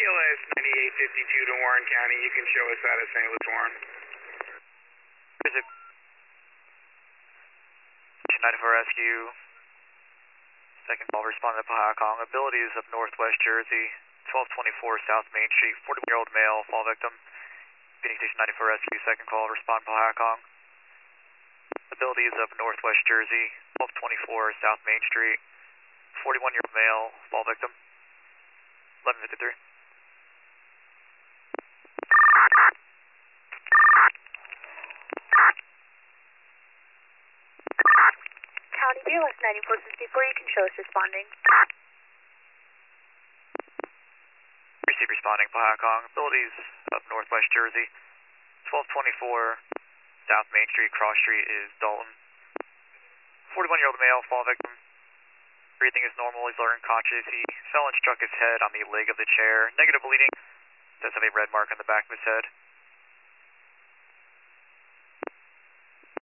BLS 9852 to Warren County. You can show us out of St. Louis, Warren. Visit 94 Rescue. Second call, respond to Pahakong. Abilities of Northwest Jersey, 1224 South Main Street, 41-year-old male, fall victim. Phoenix Station 94 Rescue, second call, respond Pahakong. Abilities of Northwest Jersey, 1224 South Main Street, 41-year-old male, fall victim. 1153. County BLS 9454, you can show us responding. Receive responding, Pahakong. Abilities of Northwest Jersey, 1224 South Main Street, Cross Street is Dalton. 41-year-old male, fall victim. Breathing is normal, he's learning conscious. He fell and struck his head on the leg of the chair. Negative bleeding. Does have a red mark on the back of his head.